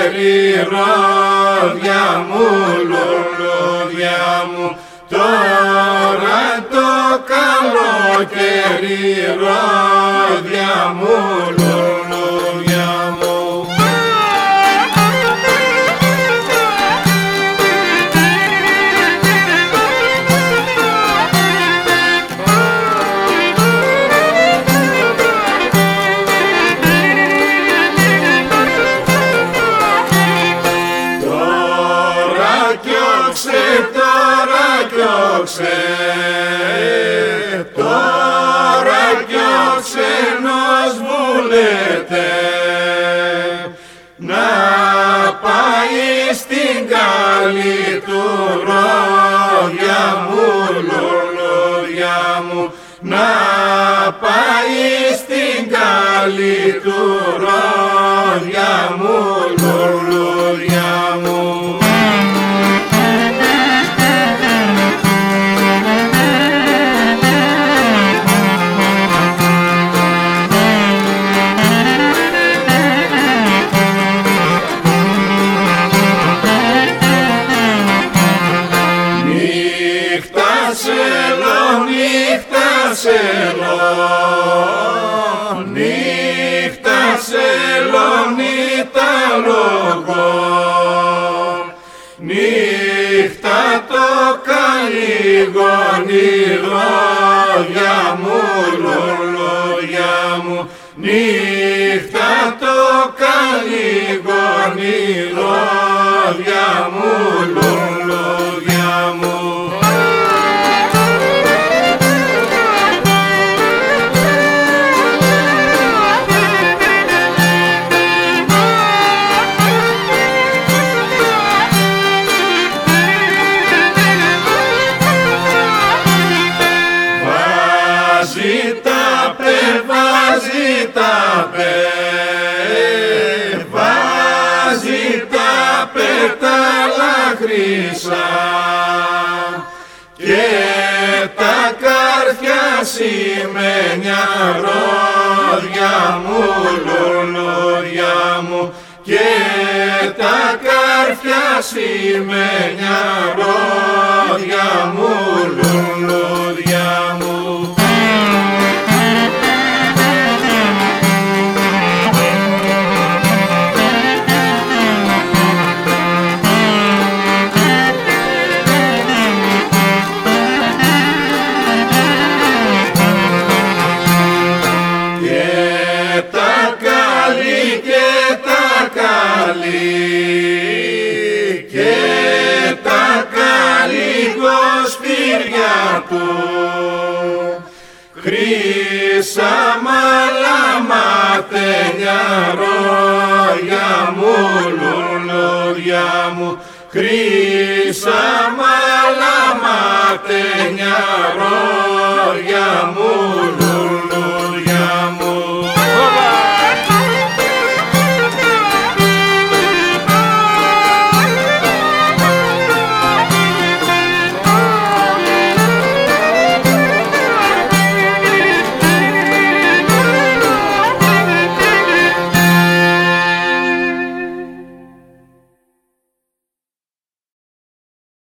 καλοκαίρι, ρόδια μου, λουλούδια μου. Τώρα το καλοκαίρι, ρόδια μου, λουλούδια μου. Τώρα κι ο ξένος βουλεύεται να πάει στην καλή του, ρόδια μου, λουλούδια μου. Να πάει στην καλή του, ρόδια μου, λουλούδια μου. Νύχτα Σελονίτα λόγω, νύχτα το καλύγωνι, ρόδια μου, λουλούδια μου. Νύχτα το καλύγωνι, ρόδια μου, λουλούδια μου. Βάζει τα πέταλα χρυσά και τα καρφιά σημαίνια, ρόδια μου, λουλούδια μου. Και τα καρφιά σημαίνια, ρόδια μου, λουλούδια μου. Και τα καλύγοσπήρια του χρύσα μαλαματένια, ρόδια μου, λουλούδια μου. Χρύσα μαλαματένια,